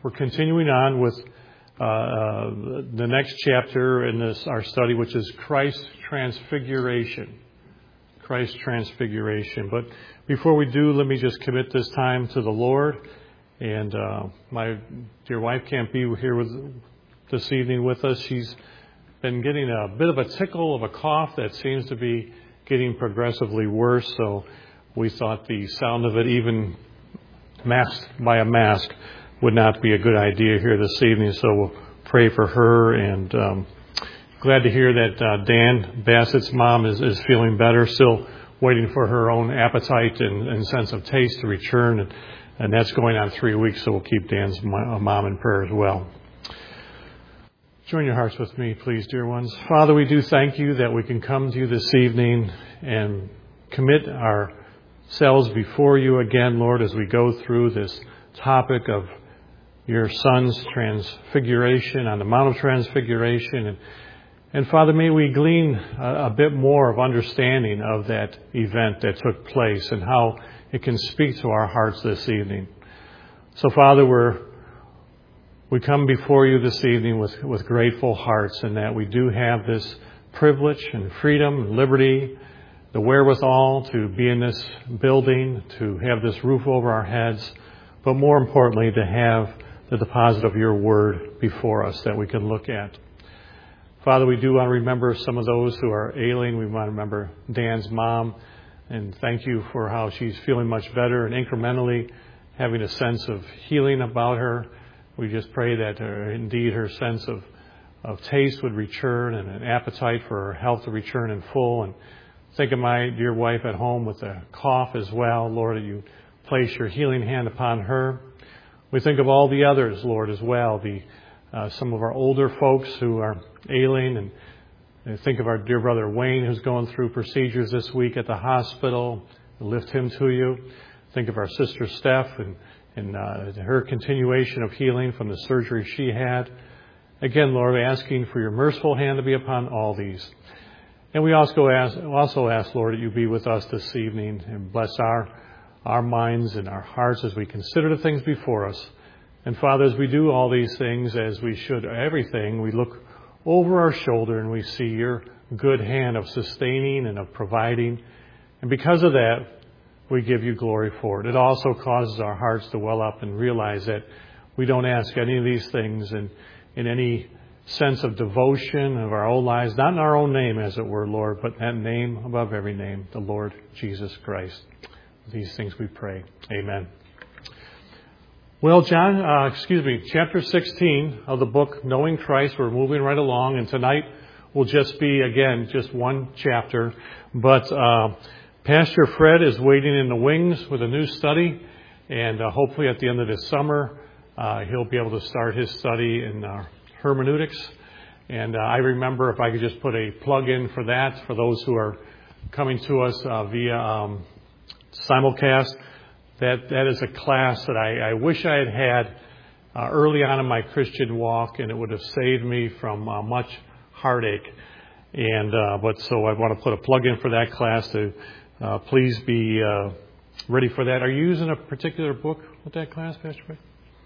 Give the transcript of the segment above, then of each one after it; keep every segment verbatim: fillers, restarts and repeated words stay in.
we're continuing on with uh, uh, the next chapter in this our study, which is Christ's Transfiguration. Christ's Transfiguration. But before we do, let me just commit this time to the Lord. And uh, my dear wife can't be here with this evening with us. She's been getting a bit of a tickle of a cough that seems to be getting progressively worse. So we thought the sound of it, even masked by a mask, would not be a good idea here this evening. So we'll pray for her. And um, glad to hear that uh, Dan Bassett's mom is, is feeling better, still waiting for her own appetite and, and sense of taste to return. And, and that's going on three weeks, so we'll keep Dan's mom in prayer as well. Join your hearts with me, please, dear ones. Father, we do thank you that we can come to you this evening and commit ourselves before you again, Lord, as we go through this topic of your Son's transfiguration on the Mount of Transfiguration. And, and Father, may we glean a, a bit more of understanding of that event that took place and how it can speak to our hearts this evening. So, Father, we're We come before you this evening with, with grateful hearts, and that we do have this privilege and freedom and liberty, the wherewithal to be in this building, to have this roof over our heads, but more importantly, to have the deposit of your word before us that we can look at. Father, we do want to remember some of those who are ailing. We want to remember Dan's mom, and thank you for how she's feeling much better and incrementally having a sense of healing about her. We just pray that uh, indeed her sense of, of taste would return and an appetite for her health to return in full. And think of my dear wife at home with a cough as well. Lord, that you place your healing hand upon her. We think of all the others, Lord, as well. The uh, some of our older folks who are ailing, and, and think of our dear brother Wayne, who's going through procedures this week at the hospital. Lift him to you. Think of our sister Steph and and uh, her continuation of healing from the surgery she had. Again, Lord, asking for your merciful hand to be upon all these. And we also ask, also ask, Lord, that you be with us this evening and bless our, our minds and our hearts as we consider the things before us. And Father, as we do all these things, as we should everything, we look over our shoulder and we see your good hand of sustaining and of providing. And because of that, we give you glory for it. It also causes our hearts to well up and realize that we don't ask any of these things in, in any sense of devotion of our own lives, not in our own name, as it were, Lord, but that name above every name, the Lord Jesus Christ. These things we pray. Amen. Well, John, uh, excuse me, chapter sixteen of the book, Knowing Christ, we're moving right along, and tonight will just be, again, just one chapter, but uh Pastor Fred is waiting in the wings with a new study, and uh, hopefully at the end of this summer, uh, he'll be able to start his study in uh, hermeneutics. And uh, I remember, if I could just put a plug in for that, for those who are coming to us uh, via um, simulcast, that that is a class that I, I wish I had had uh, early on in my Christian walk, and it would have saved me from uh, much heartache. And uh, but so I want to put a plug in for that class to Uh, please be uh, ready for that. Are you using a particular book with that class, Pastor Ray?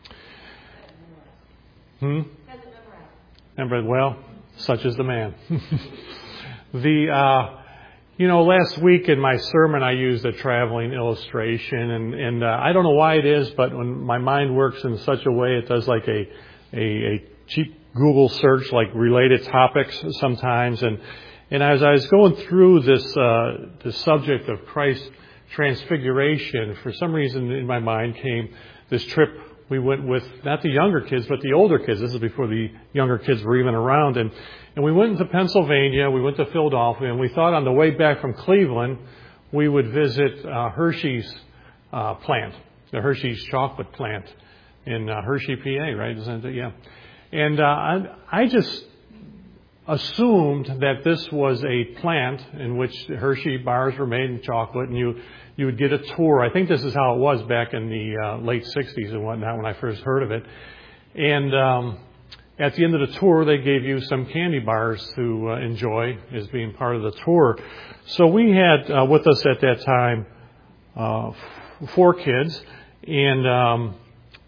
Hmm? Remember, well, such is the man. the, uh, you know, last week in my sermon, I used a traveling illustration, and, and uh, I don't know why it is, but when my mind works in such a way, it does like a, a, a cheap Google search, like related topics sometimes, and And as I was going through this uh, the subject of Christ's Transfiguration, for some reason in my mind came this trip we went with, not the younger kids, but the older kids. This is before the younger kids were even around. And, and we went into Pennsylvania, we went to Philadelphia, and we thought on the way back from Cleveland, we would visit uh, Hershey's uh, plant, the Hershey's chocolate plant in uh, Hershey, P A, right? Isn't it? Yeah. And uh, I, I just assumed that this was a plant in which Hershey bars were made in chocolate, and you you would get a tour. I think this is how it was back in the uh, late sixties and whatnot when I first heard of it. And um, at the end of the tour, they gave you some candy bars to uh, enjoy as being part of the tour. So we had uh, with us at that time uh, four kids, and um,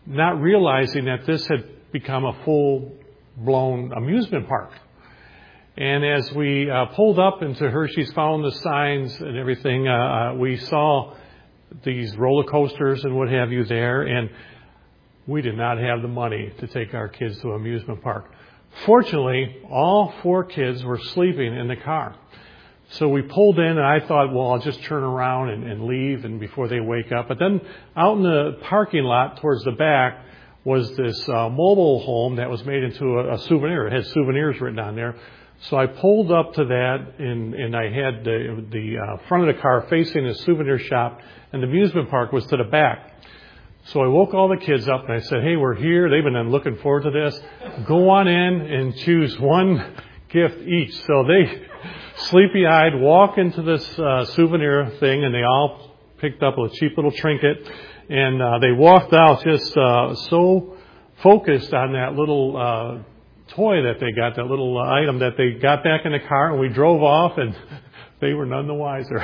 not realizing that this had become a full-blown amusement park. And as we uh, pulled up into Hershey's, found the signs and everything, uh, we saw these roller coasters and what have you there, and we did not have the money to take our kids to an amusement park. Fortunately, all four kids were sleeping in the car. So we pulled in, and I thought, well, I'll just turn around and, and leave and before they wake up. But then out in the parking lot towards the back was this uh, mobile home that was made into a, a souvenir. It had souvenirs written on there. So I pulled up to that, and, and I had the, the uh, front of the car facing a souvenir shop, and the amusement park was to the back. So I woke all the kids up, and I said, hey, we're here. They've been looking forward to this. Go on in and choose one gift each. So they, sleepy-eyed, walk into this uh, souvenir thing, and they all picked up a cheap little trinket, and uh, they walked out just uh, so focused on that little uh toy that they got, that little uh, item, that they got back in the car, and we drove off, and they were none the wiser.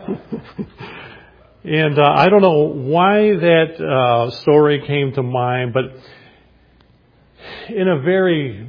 And uh, I don't know why that uh, story came to mind, but in a very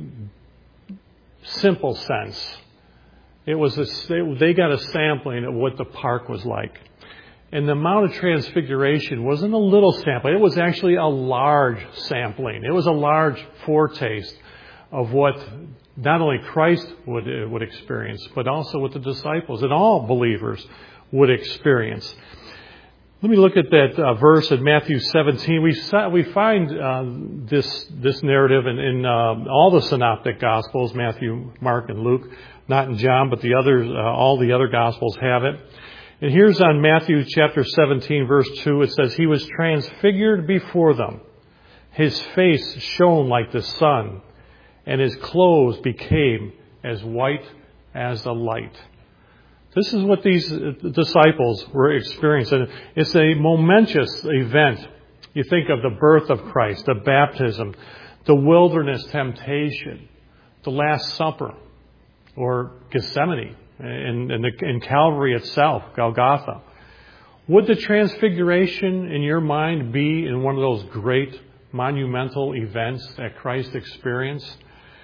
simple sense, it was a, they, they got a sampling of what the park was like. And the Mount of Transfiguration wasn't a little sampling. It was actually a large sampling. It was a large foretaste of what not only Christ would uh, would experience, but also what the disciples and all believers would experience. Let me look at that uh, verse in Matthew seventeen. We we find uh, this this narrative in, in uh, all the synoptic Gospels, Matthew, Mark, and Luke. Not in John, but the others, uh, all the other Gospels have it. And here's on Matthew chapter seventeen, verse two. It says, "He was transfigured before them. His face shone like the sun, and his clothes became as white as the light." This is what these disciples were experiencing. It's a momentous event. You think of the birth of Christ, the baptism, the wilderness temptation, the Last Supper, or Gethsemane, and, and, the, and Calvary itself, Golgotha. Would the Transfiguration, in your mind, be in one of those great monumental events that Christ experienced?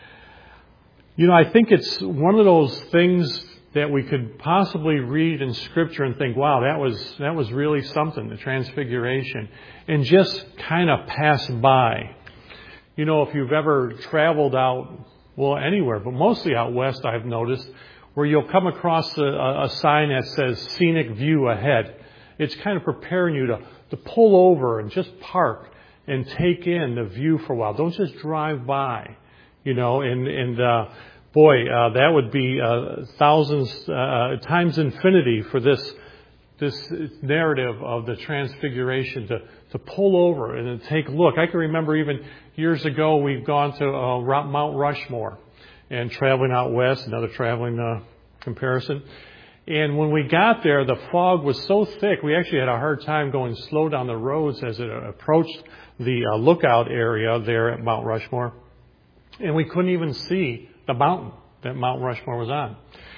You know, I think it's one of those things that we could possibly read in Scripture and think, wow, that was that was really something, the Transfiguration, and just kind of pass by. You know, if you've ever traveled out, well, anywhere, but mostly out west, I've noticed, where you'll come across a, a sign that says scenic view ahead. It's kind of preparing you to, to pull over and just park and take in the view for a while. Don't just drive by, you know, and, and uh, boy, uh, that would be uh, thousands uh, times infinity for this this narrative of the Transfiguration to, to pull over and to take a look. I can remember even years ago we've gone to uh, Mount Rushmore and traveling out west, another traveling uh, comparison. And when we got there, the fog was so thick, we actually had a hard time going slow down the roads as it approached the uh, lookout area there at Mount Rushmore. And we couldn't even see the mountain that Mount Rushmore was on,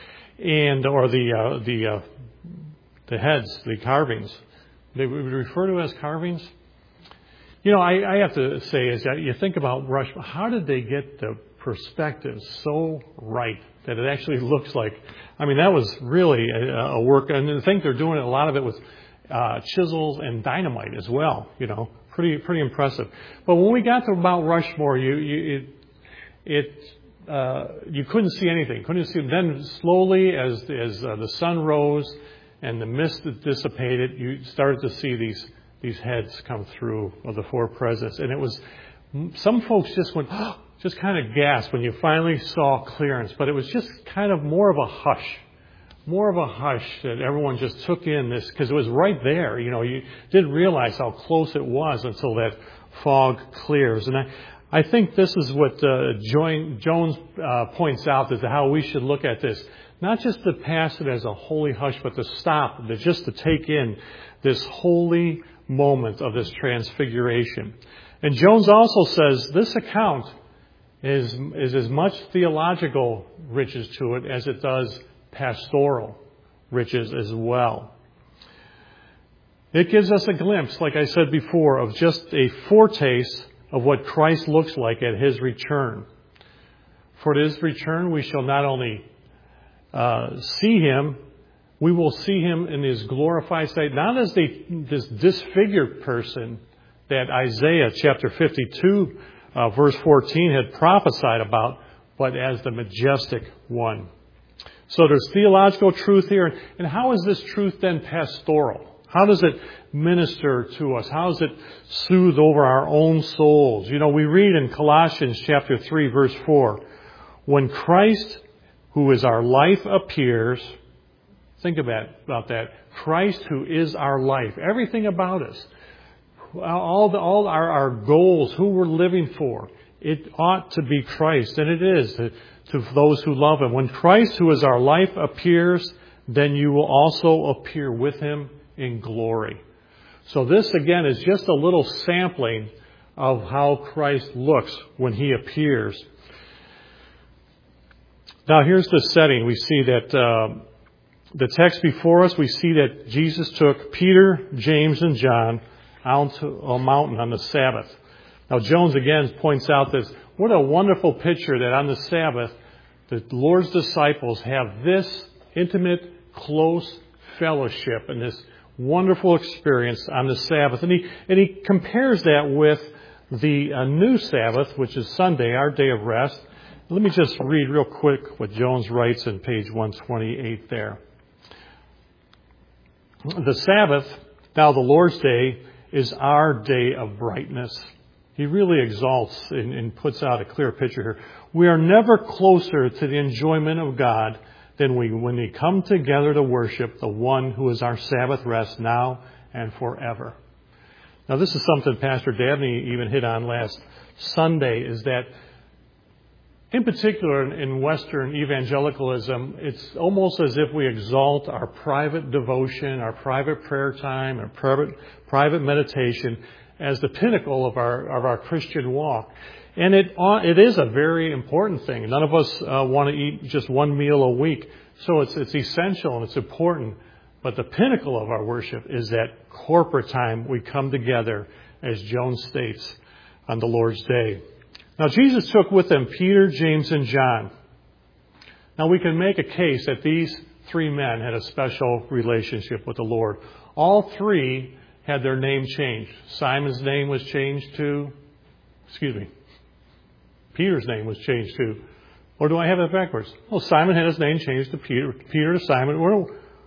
and or the uh, the uh, the heads, the carvings. They would refer to as carvings. You know, I, I have to say, as you think about Rushmore, how did they get the perspective so right that it actually looks like? I mean, that was really a, a work, and I think they're doing a lot of it with uh, chisels and dynamite as well. You know, pretty pretty impressive. But when we got to Mount Rushmore, you, you it it. Uh, you couldn't see anything. Couldn't see. Then slowly, as as uh, the sun rose and the mist dissipated, you started to see these these heads come through of the four presidents, and it was some folks just went, oh, just kind of gasped when you finally saw clearance. But it was just kind of more of a hush, more of a hush that everyone just took in this, because it was right there. You know, you didn't realize how close it was until that fog clears, and I. I think this is what uh, Jones uh, points out as to how we should look at this. Not just to pass it as a holy hush, but to stop, to just to take in this holy moment of this Transfiguration. And Jones also says this account is, is as much theological riches to it as it does pastoral riches as well. It gives us a glimpse, like I said before, of just a foretaste of what Christ looks like at His return. For at His return, we shall not only uh, see Him, we will see Him in His glorified state, not as the, this disfigured person that Isaiah chapter fifty-two, uh, verse fourteen had prophesied about, but as the majestic one. So there's theological truth here. And how is this truth then pastoral? How does it minister to us? How does it soothe over our own souls? You know, we read in Colossians chapter three, verse four, when Christ, who is our life, appears, think about, about that. Christ, who is our life, everything about us, all, the, all our, our goals, who we're living for, it ought to be Christ, and it is to, to those who love Him. When Christ, who is our life, appears, then you will also appear with Him in glory. So this, again, is just a little sampling of how Christ looks when He appears. Now, here's the setting. We see that uh, the text before us, we see that Jesus took Peter, James, and John out to a mountain on the Sabbath. Now, Jones again points out this. What a wonderful picture that on the Sabbath, the Lord's disciples have this intimate, close fellowship and this wonderful experience on the Sabbath. And he, and he compares that with the uh, new Sabbath, which is Sunday, our day of rest. Let me just read real quick what Jones writes in page one twenty-eight there. The Sabbath, now the Lord's day, is our day of brightness. He really exalts and, and puts out a clear picture here. We are never closer to the enjoyment of God than we when we come together to worship the one who is our Sabbath rest now and forever. Now, this is something Pastor Dabney even hit on last Sunday, is that in particular in Western evangelicalism, it's almost as if we exalt our private devotion, our private prayer time, our private, private meditation as the pinnacle of our of our Christian walk. And it it is a very important thing. None of us uh, want to eat just one meal a week. So it's it's essential and it's important. But the pinnacle of our worship is that corporate time we come together, as Jones states, on the Lord's Day. Now, Jesus took with him Peter, James, and John. Now, we can make a case that these three men had a special relationship with the Lord. All three had their name changed. Simon's name was changed to, excuse me, Peter's name was changed to, or do I have it backwards? Well, Simon had his name changed to Peter, Peter to Simon. Or,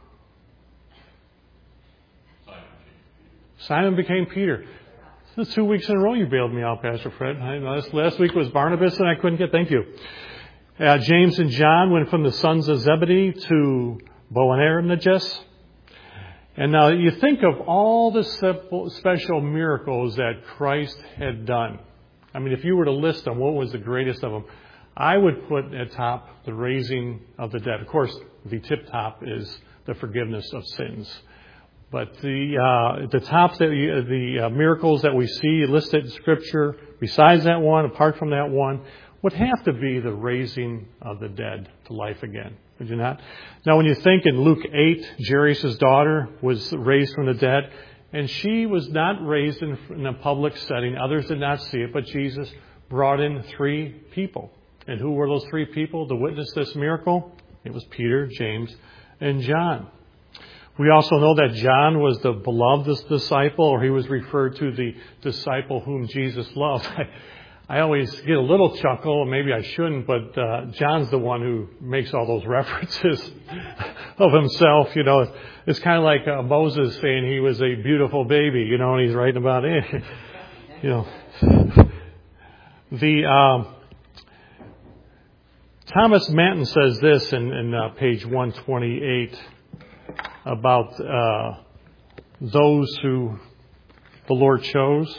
Simon became Peter. This is two weeks in a row you bailed me out, Pastor Fred. I, last, last week was Barnabas and I couldn't get, thank you. Uh, James and John went from the sons of Zebedee to Boanerges. And now you think of all the simple, special miracles that Christ had done. I mean, if you were to list them, what was the greatest of them? I would put at top the raising of the dead. Of course, the tip top is the forgiveness of sins. But the uh, the top, the, the uh, miracles that we see listed in Scripture, besides that one, apart from that one, would have to be the raising of the dead to life again. Would you not? Now, when you think in Luke eight, Jairus' daughter was raised from the dead, and she was not raised in, in a public setting. Others did not see it, but Jesus brought in three people. And who were those three people to witness this miracle? It was Peter, James, and John. We also know that John was the beloved disciple, or he was referred to the disciple whom Jesus loved. I, I always get a little chuckle, maybe I shouldn't, but uh, John's the one who makes all those references of himself. You know, it's kind of like uh, Moses saying he was a beautiful baby, you know, and he's writing about it. You know, the um, Thomas Manton says this in, in uh, page one twenty-eight. About uh, those who the Lord chose.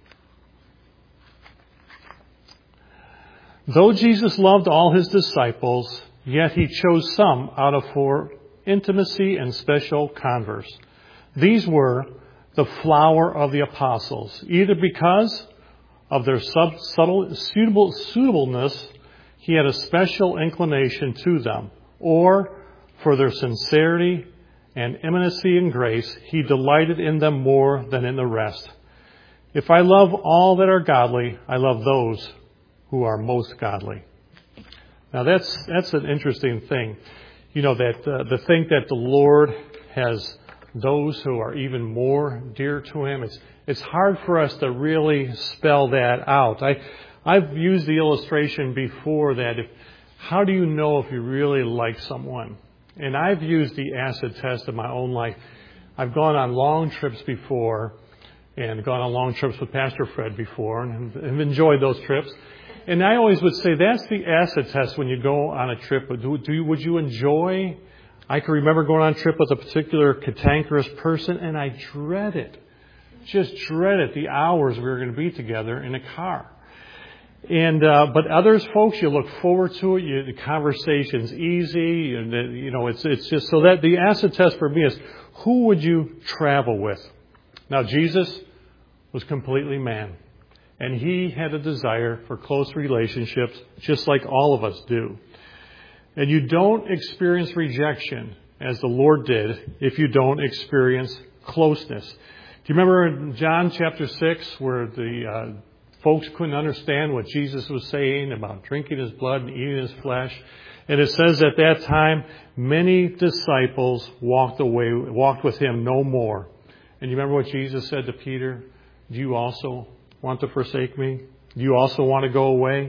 Though Jesus loved all his disciples, yet he chose some out of for intimacy and special converse. These were the flower of the apostles, either because of their sub- subtle suitable suitableness, he had a special inclination to them, or for their sincerity and eminency and grace, he delighted in them more than in the rest. If I love all that are godly, I love those who are most godly. Now that's that's an interesting thing. You know, that uh, to think that the Lord has those who are even more dear to him. It's it's hard for us to really spell that out. I I've used the illustration before that if how do you know if you really like someone? And I've used the acid test in my own life. I've gone on long trips before and gone on long trips with Pastor Fred before and have enjoyed those trips. And I always would say that's the acid test when you go on a trip. Do, do you, would you enjoy? I can remember going on a trip with a particular cantankerous person, and I dreaded, just dreaded the hours we were going to be together in a car. And uh, but others, folks, you look forward to it. You, the conversation's easy, and the, you know it's it's just so that the acid test for me is who would you travel with? Now Jesus was completely man, and he had a desire for close relationships, just like all of us do. And you don't experience rejection as the Lord did if you don't experience closeness. Do you remember in John chapter six where the uh, folks couldn't understand what Jesus was saying about drinking his blood and eating his flesh? And it says at that time, many disciples walked away, walked with him no more. And you remember what Jesus said to Peter? Do you also want to forsake me? Do you also want to go away?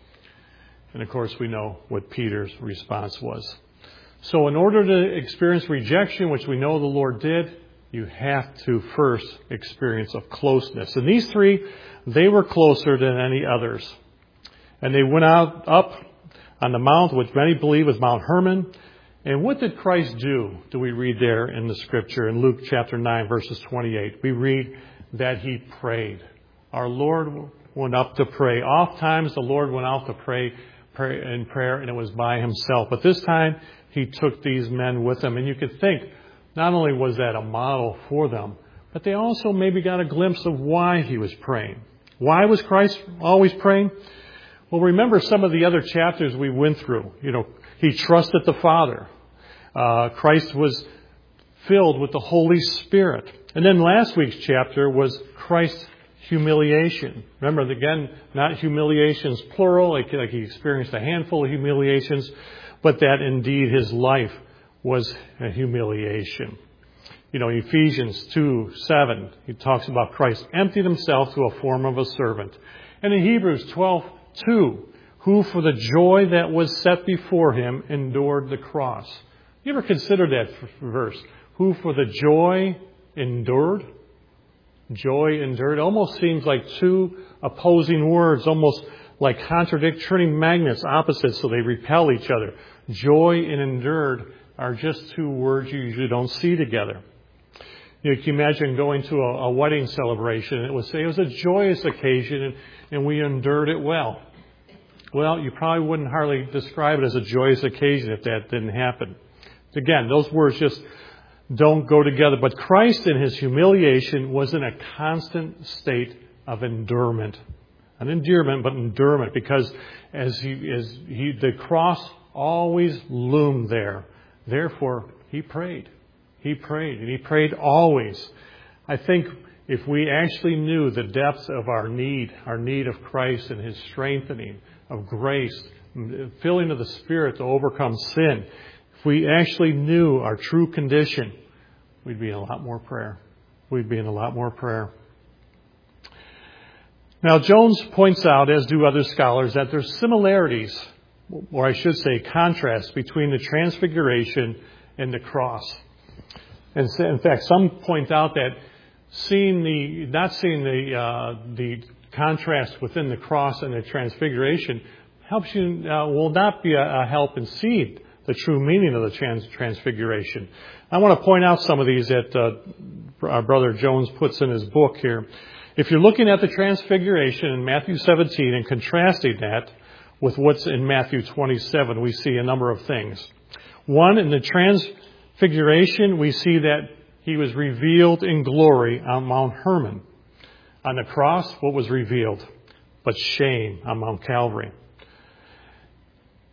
And of course, we know what Peter's response was. So in order to experience rejection, which we know the Lord did, you have to first experience of closeness. And these three, they were closer than any others. And they went out up on the mount, which many believe was Mount Hermon. And what did Christ do? Do we read there in the scripture in Luke chapter nine, verses twenty-eight? We read that he prayed. Our Lord went up to pray. Oftentimes the Lord went out to pray, pray in prayer, and it was by himself. But this time he took these men with him. And you could think, not only was that a model for them, but they also maybe got a glimpse of why he was praying. Why was Christ always praying? Well, remember some of the other chapters we went through. You know, he trusted the Father. Uh, Christ was filled with the Holy Spirit. And then last week's chapter was Christ's humiliation. Remember, again, not humiliations plural, like, like he experienced a handful of humiliations, but that indeed his life was a humiliation. You know, Ephesians two seven, he talks about Christ emptied himself to a form of a servant. And in Hebrews twelve two, who for the joy that was set before him endured the cross. You ever consider that verse? Who for the joy endured? Joy endured. It almost seems like two opposing words, almost like contradict, turning magnets, opposites, so they repel each other. Joy and endured are just two words you usually don't see together. You know, can you imagine going to a, a wedding celebration and it would say it was a joyous occasion and, and we endured it well. Well, you probably wouldn't hardly describe it as a joyous occasion if that didn't happen. Again, those words just don't go together. But Christ in his humiliation was in a constant state of endurement. Not endearment, but endurement, because as he as he the cross always loomed there. Therefore, he prayed. He prayed, and he prayed always. I think if we actually knew the depth of our need, our need of Christ and his strengthening of grace, filling of the Spirit to overcome sin, if we actually knew our true condition, we'd be in a lot more prayer. We'd be in a lot more prayer. Now, Jones points out, as do other scholars, that there's similarities, or I should say contrasts, between the transfiguration and the cross. And in fact, some point out that seeing the, not seeing the, uh, the contrast within the cross and the transfiguration helps you, uh, will not be a, a help in seeing the true meaning of the trans, transfiguration. I want to point out some of these that uh, our brother Jones puts in his book here. If you're looking at the transfiguration in Matthew seventeen and contrasting that with what's in Matthew twenty-seven, we see a number of things. One, in the transfiguration, we see that he was revealed in glory on Mount Hermon. On the cross, what was revealed? But shame on Mount Calvary.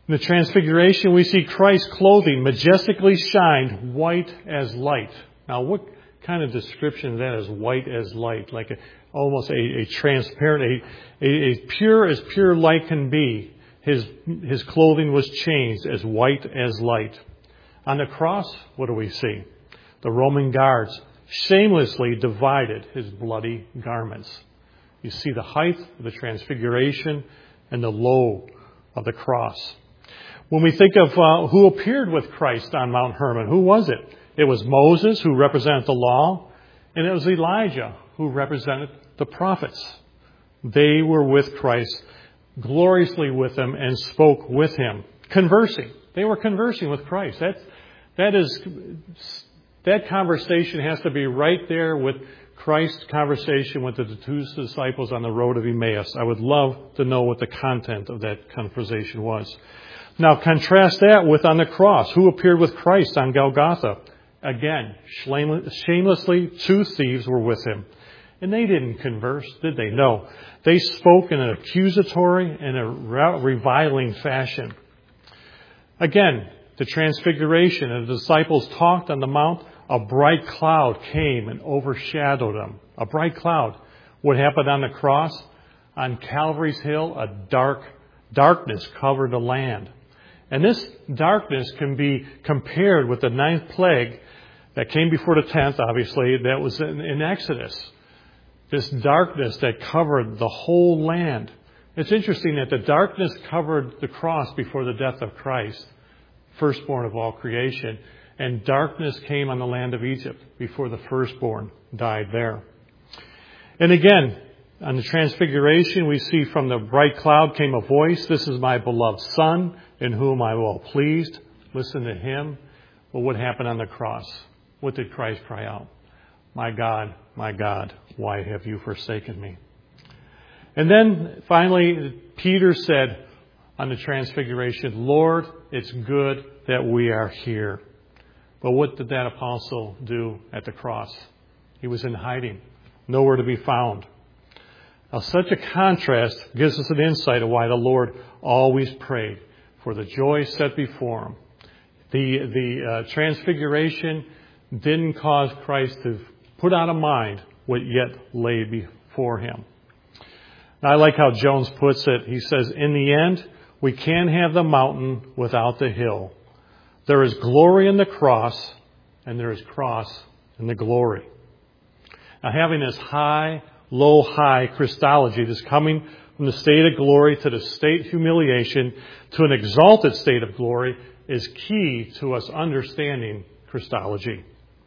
In the Transfiguration, we see Christ's clothing majestically shined white as light. Now, what kind of description is that as white as light? Like a, almost a, a transparent, a, a, a pure as pure light can be. His, his clothing was changed as white as light. On the cross, what do we see? The Roman guards shamelessly divided his bloody garments. You see the height of the Transfiguration and the low of the cross. When we think of uh, who appeared with Christ on Mount Hermon, who was it? It was Moses, who represented the law, and it was Elijah, who represented the prophets. They were with Christ, gloriously with him, and spoke with him, conversing. They were conversing with Christ. That, that is, that conversation has to be right there with Christ's conversation with the two disciples on the road of Emmaus. I would love to know what the content of that conversation was. Now, contrast that with on the cross. Who appeared with Christ on Golgotha? Again, shamelessly, two thieves were with him. And they didn't converse, did they? No. They spoke in an accusatory and a reviling fashion. Again, the Transfiguration, and the disciples talked on the mount. A bright cloud came and overshadowed them. A bright cloud. What happened on the cross? On Calvary's Hill, a dark darkness covered the land. And this darkness can be compared with the ninth plague that came before the tenth, obviously, that was in, in Exodus. This darkness that covered the whole land. It's interesting that the darkness covered the cross before the death of Christ, firstborn of all creation. And darkness came on the land of Egypt before the firstborn died there. And again, on the Transfiguration, we see from the bright cloud came a voice. This is my beloved Son, in whom I am well pleased. Listen to him. Well, what happened on the cross? What did Christ cry out? My God, my God, why have you forsaken me? And then finally, Peter said on the Transfiguration, Lord, it's good that we are here. But what did that apostle do at the cross? He was in hiding, nowhere to be found. Now, such a contrast gives us an insight of why the Lord always prayed for the joy set before him. The, the uh, Transfiguration didn't cause Christ to put out of mind what yet lay before him. Now, I like how Jones puts it. He says, in the end, we can't have the mountain without the hill. There is glory in the cross, and there is cross in the glory. Now, having this high, low, high Christology, this coming from the state of glory to the state of humiliation to an exalted state of glory, is key to us understanding Christology.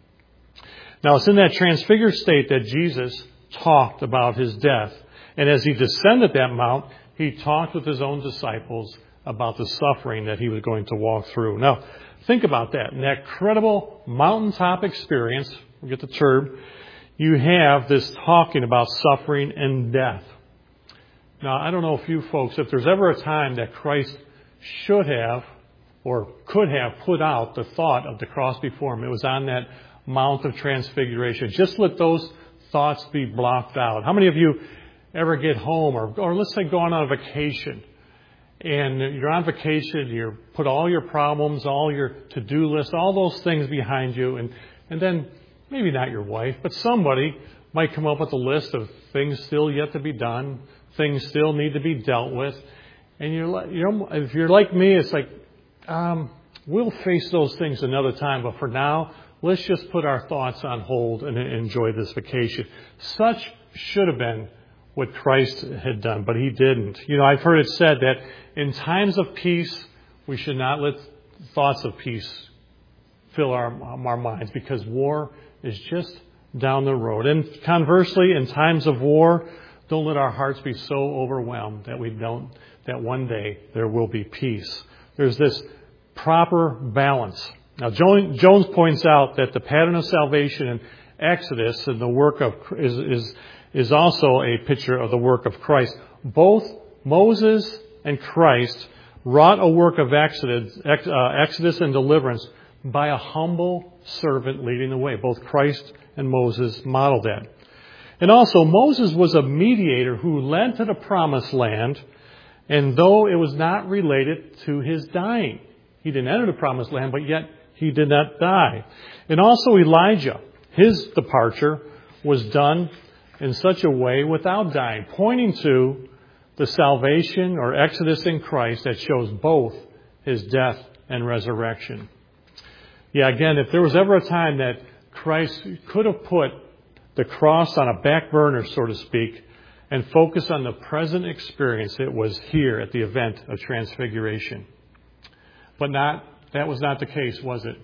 Now, it's in that transfigured state that Jesus talked about his death. And as he descended that mount, he talked with his own disciples about the suffering that he was going to walk through. Now, think about that. In that credible mountaintop experience, we'll get the term, you have this talking about suffering and death. Now, I don't know if you folks, if there's ever a time that Christ should have or could have put out the thought of the cross before him, it was on that Mount of Transfiguration. Just let those thoughts be blocked out. How many of you ever get home or, or let's say go on a vacation and you're on vacation, you put all your problems, all your to-do lists, all those things behind you, and, and then maybe not your wife, but somebody might come up with a list of things still yet to be done, things still need to be dealt with. And you're like, you know, if you're like me, it's like, um, we'll face those things another time, but for now, let's just put our thoughts on hold and enjoy this vacation. Such should have been what Christ had done, but he didn't. You know, I've heard it said that in times of peace, we should not let thoughts of peace fill our, our minds, because war is just down the road. And conversely, in times of war, don't let our hearts be so overwhelmed that we don't, that one day there will be peace. There's this proper balance. Now, Jones points out that the pattern of salvation in Exodus and the work of is, is, is also a picture of the work of Christ. Both Moses and Christ wrought a work of Exodus, uh, Exodus and deliverance by a humble servant leading the way. Both Christ and Moses modeled that. And also, Moses was a mediator who led to the promised land, And though it was not related to his dying, he didn't enter the promised land, but yet he did not die. And also Elijah, his departure was done in such a way without dying, pointing to the salvation or exodus in Christ that shows both his death and resurrection. Yeah, again, if there was ever a time that Christ could have put the cross on a back burner, so to speak, and focus on the present experience, it was here at the event of Transfiguration. But not that was not the case, was it?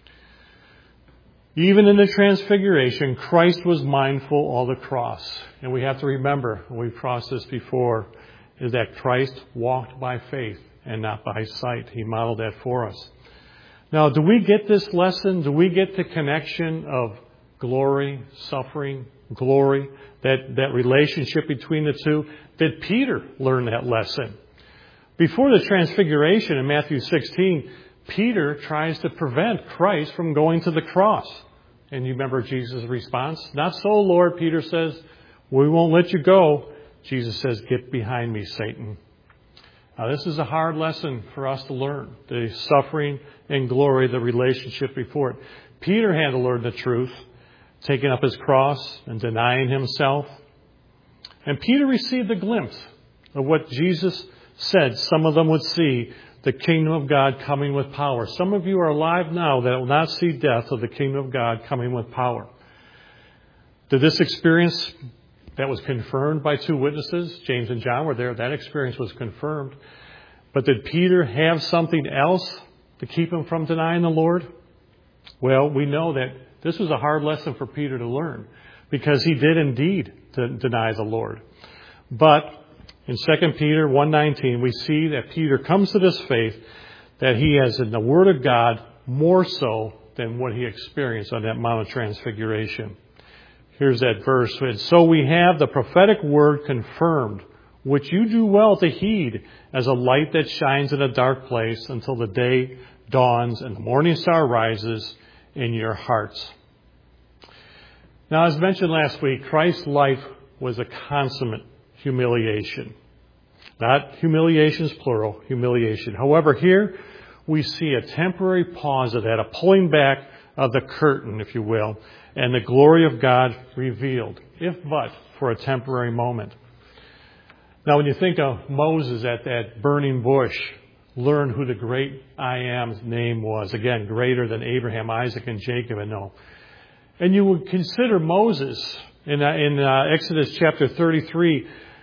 Even in the Transfiguration, Christ was mindful of the cross. And we have to remember, we've crossed this before, is that Christ walked by faith and not by sight. He modeled that for us. Now, do we get this lesson? Do we get the connection of glory, suffering, glory, that, that relationship between the two? Did Peter learn that lesson? Before the Transfiguration in Matthew sixteen, Peter tries to prevent Christ from going to the cross. And you remember Jesus' response? Not so, Lord. Peter says, we won't let you go. Jesus says, get behind me, Satan. Now, this is a hard lesson for us to learn. The suffering and glory, the relationship before it. Peter had to learn the truth, taking up his cross and denying himself. And Peter received a glimpse of what Jesus said some of them would see, the kingdom of God coming with power. Some of you are alive now that will not see death of the kingdom of God coming with power. Did this experience that was confirmed by two witnesses, James and John were there, that experience was confirmed. But did Peter have something else to keep him from denying the Lord? Well, we know that this was a hard lesson for Peter to learn because he did indeed deny the Lord. But in Second Peter one nineteen, we see that Peter comes to this faith that he has in the Word of God more so than what he experienced on that Mount of Transfiguration. Here's that verse. And so we have the prophetic word confirmed, which you do well to heed as a light that shines in a dark place until the day dawns and the morning star rises in your hearts. Now, as mentioned last week, Christ's life was a consummate humiliation. Not humiliations plural, humiliation. However, here we see a temporary pause of that, a pulling back of the curtain, if you will, and the glory of God revealed, if but for a temporary moment. Now, when you think of Moses at that burning bush, learn who the great I Am's name was. Again, greater than Abraham, Isaac, and Jacob, and no. And you would consider Moses in, uh, in uh, Exodus chapter thirty-three,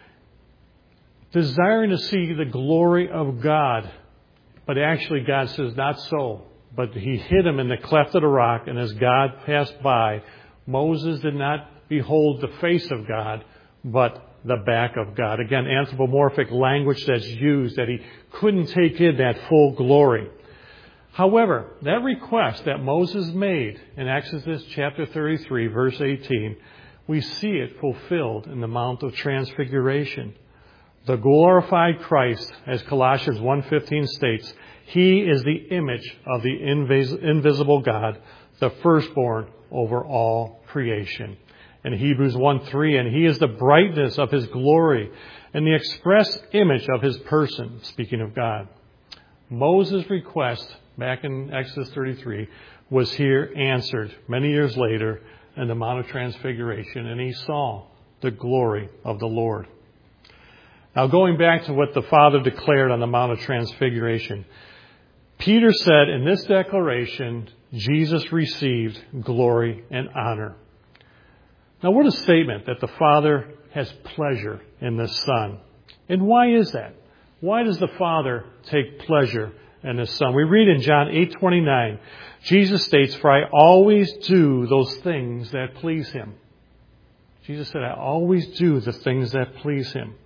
desiring to see the glory of God. But actually God says, not so. But he hid him in the cleft of the rock, and as God passed by, Moses did not behold the face of God, but the back of God. Again, anthropomorphic language that's used, that he couldn't take in that full glory. However, that request that Moses made in Exodus chapter thirty-three, verse eighteen, we see it fulfilled in the Mount of Transfiguration. The glorified Christ, as Colossians one fifteen states, he is the image of the invis- invisible God, the firstborn over all creation. In Hebrews one three, and he is the brightness of his glory and the express image of his person, speaking of God. Moses' request back in Exodus thirty-three was here answered many years later in the Mount of Transfiguration, and he saw the glory of the Lord. Now, going back to what the Father declared on the Mount of Transfiguration, Peter said in this declaration, Jesus received glory and honor. Now, what a statement that the Father has pleasure in the Son. And why is that? Why does the Father take pleasure in the Son? We read in John eight twenty-nine, Jesus states, for I always do those things that please him. Jesus said, I always do the things that please him.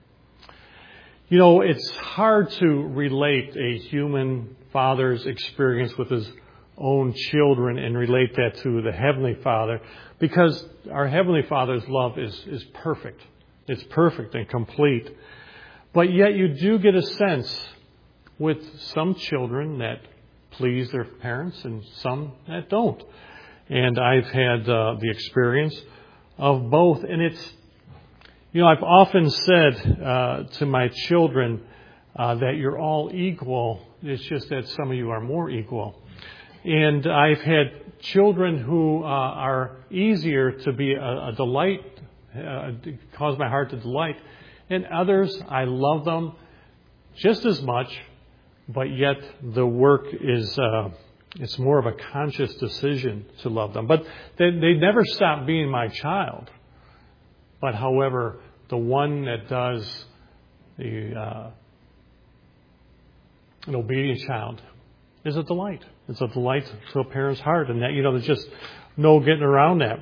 You know, it's hard to relate a human father's experience with his own children and relate that to the Heavenly Father, because our Heavenly Father's love is, is perfect. It's perfect and complete. But yet you do get a sense with some children that please their parents and some that don't. And I've had uh, the experience of both. And it's, You know, I've often said uh, to my children uh, that you're all equal. It's just that some of you are more equal. And I've had children who uh, are easier to be a, a delight, uh, cause my heart to delight. And others, I love them just as much, but yet the work is, uh, it's more of a conscious decision to love them. But they, they never stop being my child. But however, the one that does the uh, an obedient child is a delight. It's a delight to a parent's heart, and that, you know, there's just no getting around that.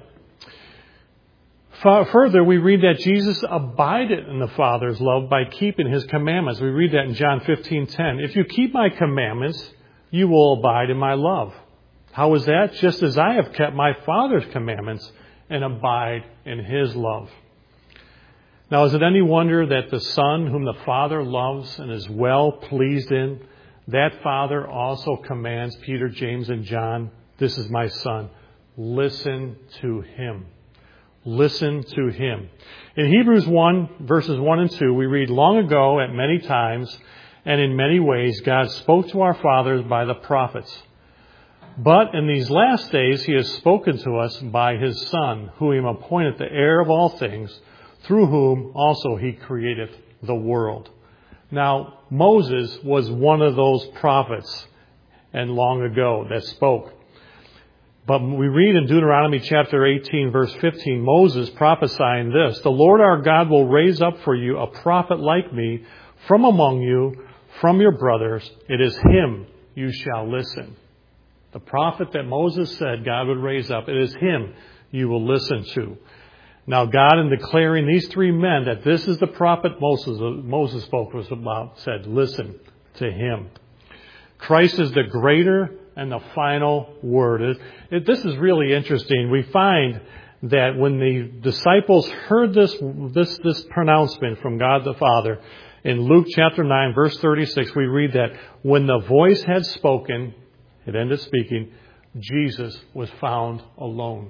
Further, we read that Jesus abided in the Father's love by keeping His commandments. We read that in John fifteen ten. If you keep my commandments, you will abide in my love. How is that? Just as I have kept my Father's commandments and abide in His love. Now, is it any wonder that the Son, whom the Father loves and is well pleased in, that Father also commands Peter, James, and John, this is my Son, listen to Him. Listen to Him. In Hebrews one, verses one and two, we read, long ago, at many times, and in many ways, God spoke to our fathers by the prophets. But in these last days, He has spoken to us by His Son, whom He appointed the heir of all things, through whom also He created the world. Now, Moses was one of those prophets, and long ago, that spoke. But we read in Deuteronomy chapter eighteen, verse fifteen, Moses prophesying this, the Lord our God will raise up for you a prophet like me from among you, from your brothers. It is Him you shall listen. The prophet that Moses said God would raise up, it is Him you will listen to. Now, God, in declaring these three men that this is the prophet Moses, Moses spoke was about, said, listen to Him. Christ is the greater and the final word. It, it, this is really interesting. We find that when the disciples heard this, this, this pronouncement from God the Father, in Luke chapter nine, verse thirty-six, we read that when the voice had spoken, it ended speaking, Jesus was found alone.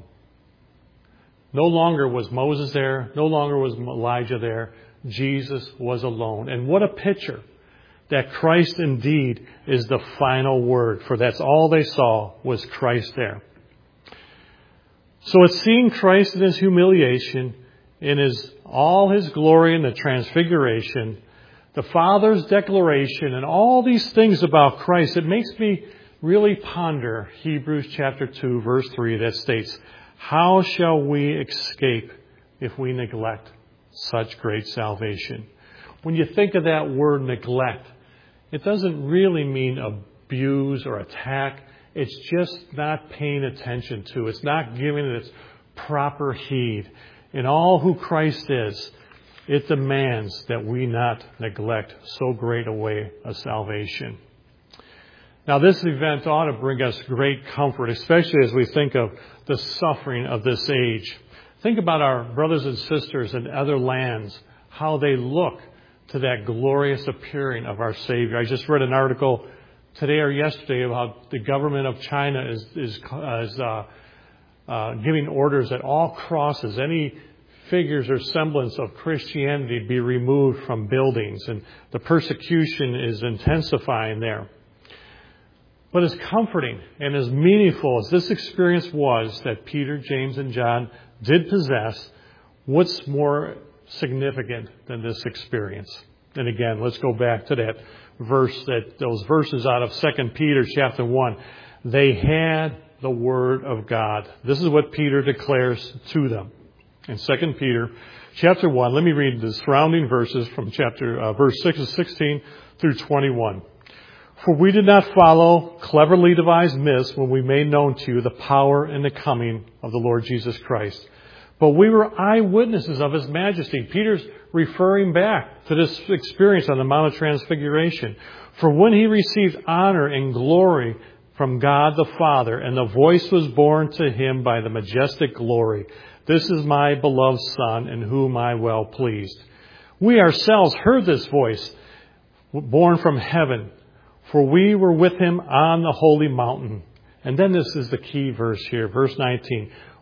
No longer was Moses there. No longer was Elijah there. Jesus was alone. And what a picture that Christ indeed is the final word. For that's all they saw was Christ there. So it's seeing Christ in His humiliation, in His all His glory in the transfiguration, the Father's declaration, and all these things about Christ. It makes me really ponder Hebrews chapter two, verse three that states, how shall we escape if we neglect such great salvation? When you think of that word neglect, it doesn't really mean abuse or attack. It's just not paying attention to. It's not giving it its proper heed. In all who Christ is, it demands that we not neglect so great a way of salvation. Now, this event ought to bring us great comfort, especially as we think of the suffering of this age. Think about our brothers and sisters in other lands, how they look to that glorious appearing of our Savior. I just read an article today or yesterday about the government of China is, is, is uh, uh, giving orders that all crosses, any figures or semblance of Christianity be removed from buildings, and the persecution is intensifying there. But as comforting and as meaningful as this experience was that Peter, James, and John did possess, what's more significant than this experience? And again, let's go back to that verse, that those verses out of Second Peter chapter one. They had the Word of God. This is what Peter declares to them. In Second Peter chapter one, let me read the surrounding verses from chapter uh, verse six to sixteen through twenty-one. For we did not follow cleverly devised myths when we made known to you the power and the coming of the Lord Jesus Christ. But we were eyewitnesses of His majesty. Peter's referring back to this experience on the Mount of Transfiguration. For when He received honor and glory from God the Father, and the voice was borne to Him by the majestic glory, this is my beloved Son, in whom I well pleased. We ourselves heard this voice, born from heaven, for we were with Him on the holy mountain. And then this is the key verse here, verse nineteen.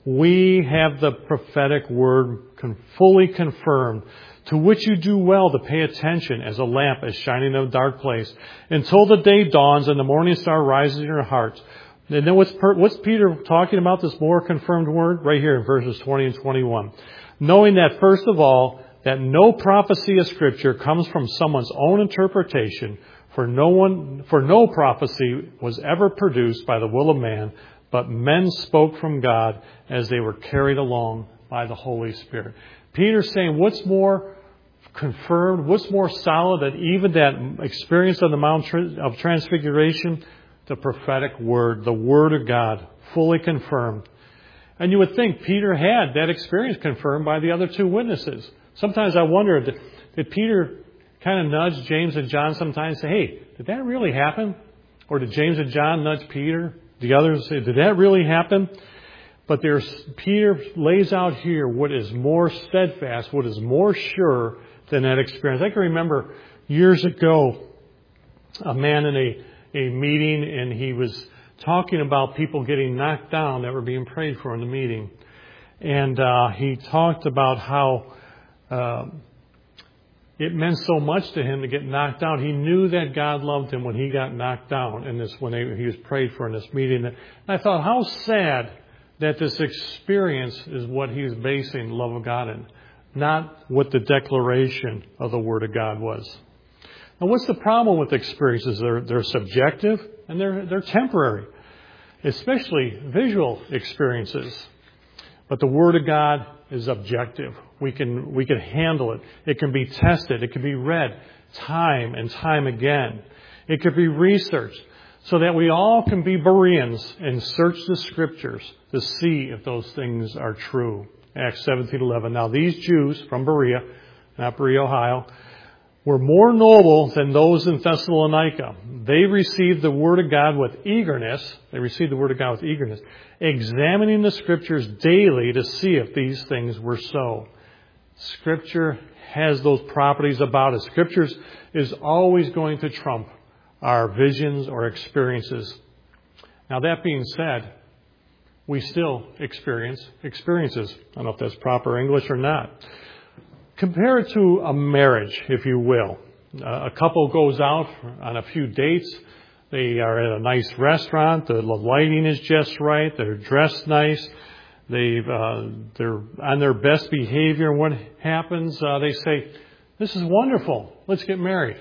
We have the prophetic word fully confirmed, to which you do well to pay attention as a lamp is shining in a dark place, until the day dawns and the morning star rises in your hearts. And then what's, what's Peter talking about, this more confirmed word? Right here in verses twenty and twenty-one. Knowing that, first of all, that no prophecy of Scripture comes from someone's own interpretation, for no one, for no prophecy was ever produced by the will of man, but men spoke from God as they were carried along by the Holy Spirit. Peter's saying, what's more confirmed, what's more solid than even that experience on the Mount of Transfiguration? The prophetic word, the Word of God, fully confirmed. And you would think Peter had that experience confirmed by the other two witnesses. Sometimes I wonder, did, did Peter kind of nudge James and John sometimes and say, hey, did that really happen? Or did James and John nudge Peter? The others say, did that really happen? But there's, Peter lays out here what is more steadfast, what is more sure than that experience. I can remember years ago, a man in a a meeting, and he was talking about people getting knocked down that were being prayed for in the meeting. And uh, he talked about how uh, it meant so much to him to get knocked down. He knew that God loved him when he got knocked down in this, when they, he was prayed for in this meeting. And I thought, how sad that this experience is what he was basing the love of God in, not what the declaration of the Word of God was. Now, what's the problem with experiences? They're, they're subjective and they're, they're temporary, especially visual experiences. But the Word of God is objective. We can, we can handle it. It can be tested. It can be read time and time again. It could be researched so that we all can be Bereans and search the Scriptures to see if those things are true. Acts seventeen eleven. Now, these Jews from Berea, not Berea, Ohio, were more noble than those in Thessalonica. They received the Word of God with eagerness. They received the Word of God with eagerness, examining the Scriptures daily to see if these things were so. Scripture has those properties about it. Scriptures is always going to trump our visions or experiences. Now, that being said, we still experience experiences. I don't know if that's proper English or not. Compare it to a marriage, if you will. Uh, a couple goes out on a few dates. They are at a nice restaurant. The lighting is just right. They're dressed nice. They've, uh, they're on their best behavior. And what happens? Uh, they say, this is wonderful. Let's get married.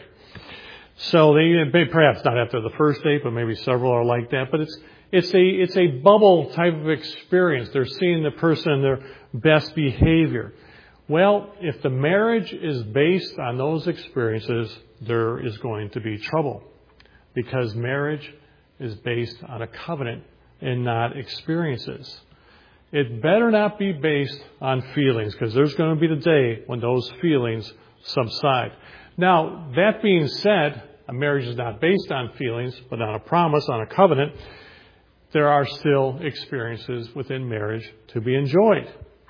So they, perhaps not after the first date, but maybe several are like that. But it's it's a it's a bubble type of experience. They're seeing the person in their best behavior. Well, if the marriage is based on those experiences, there is going to be trouble, because marriage is based on a covenant and not experiences. It better not be based on feelings, because there's going to be the day when those feelings subside. Now, that being said, a marriage is not based on feelings, but on a promise, on a covenant. There are still experiences within marriage to be enjoyed.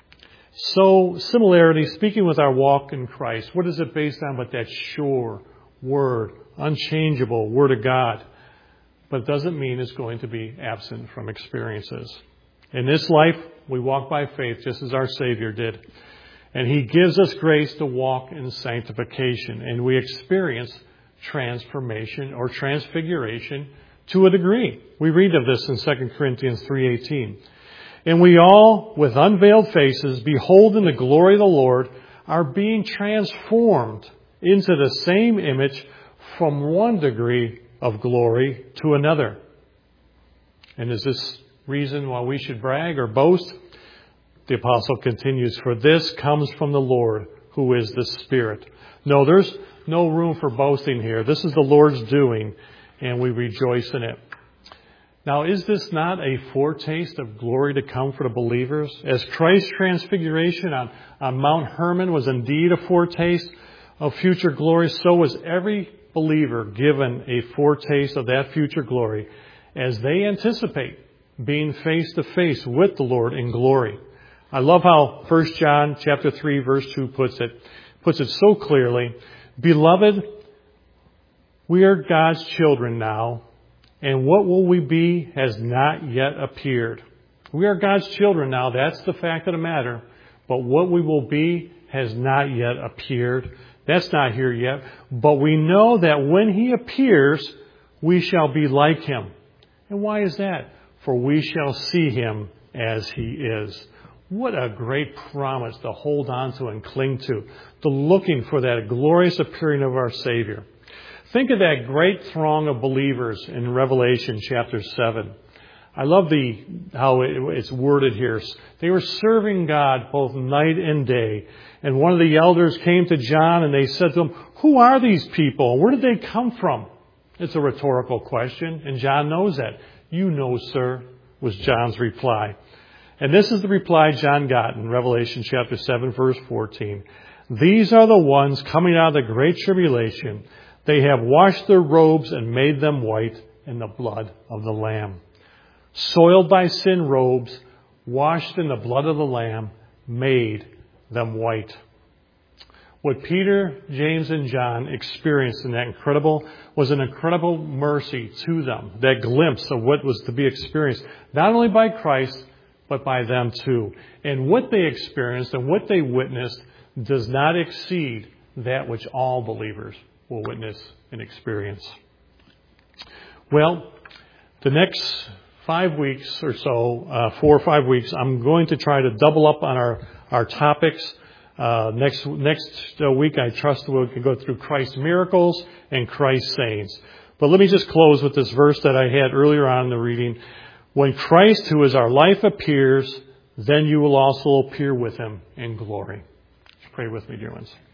So, similarity, speaking with our walk in Christ, what is it based on but that sure Word, unchangeable Word of God? But it doesn't mean it's going to be absent from experiences. In this life, we walk by faith just as our Savior did. And He gives us grace to walk in sanctification. And we experience transformation or transfiguration to a degree. We read of this in Second Corinthians three eighteen. And we all, with unveiled faces, beholding the glory of the Lord, are being transformed into the same image from one degree of glory to another. And is this reason why we should brag or boast? The apostle continues, for this comes from the Lord, who is the Spirit. No, there's no room for boasting here. This is the Lord's doing, and we rejoice in it. Now, is this not a foretaste of glory to come for the believers? As Christ's transfiguration on, on Mount Hermon was indeed a foretaste of future glory, so was every believer given a foretaste of that future glory as they anticipate being face to face with the Lord in glory. I love how First John chapter three verse two puts it, puts it so clearly. Beloved, we are God's children now, and what will we be has not yet appeared. We are God's children now. That's the fact of the matter. But what we will be has not yet appeared. That's not here yet. But we know that when He appears, we shall be like Him. And why is that? For we shall see Him as He is. What a great promise to hold on to and cling to. To looking for that glorious appearing of our Savior. Think of that great throng of believers in Revelation chapter seven. I love the how it, it's worded here. They were serving God both night and day. And one of the elders came to John and they said to him, "Who are these people? Where did they come from?" It's a rhetorical question, and John knows that. "You know, sir," was John's reply. And this is the reply John got in Revelation chapter seven, verse fourteen. "These are the ones coming out of the great tribulation. They have washed their robes and made them white in the blood of the Lamb." Soiled by sin robes, washed in the blood of the Lamb, made them white. What Peter, James, and John experienced in that incredible was an incredible mercy to them. That glimpse of what was to be experienced, not only by Christ, but by them too. And what they experienced and what they witnessed does not exceed that which all believers will witness and experience. Well, the next five weeks or so, uh, four or five weeks, I'm going to try to double up on our, our topics. Uh, next next week, I trust we can go through Christ's miracles and Christ's sayings. But let me just close with this verse that I had earlier on in the reading. "When Christ, who is our life, appears, then you will also appear with Him in glory." Pray with me, dear ones.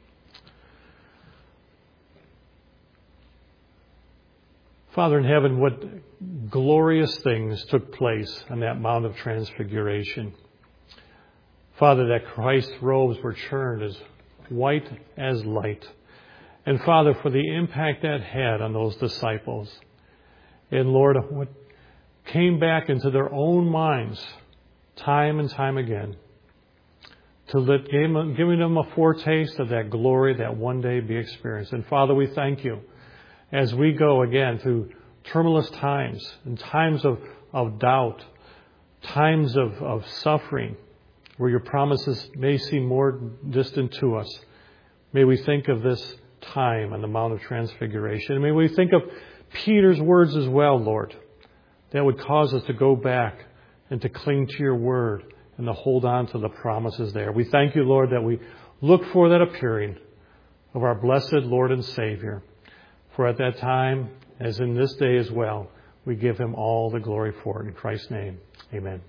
Father in heaven, what glorious things took place on that Mount of Transfiguration. Father, that Christ's robes were turned as white as light. And Father, for the impact that had on those disciples. And Lord, what came back into their own minds time and time again. To let, giving them a foretaste of that glory that one day be experienced. And Father, we thank You as we go again through tumultuous times and times of, of doubt, times of, of suffering, where Your promises may seem more distant to us. May we think of this time on the Mount of Transfiguration. And may we think of Peter's words as well, Lord, that would cause us to go back and to cling to Your word and to hold on to the promises there. We thank You, Lord, that we look for that appearing of our blessed Lord and Savior. For at that time, as in this day as well, we give Him all the glory for it. In Christ's name, amen.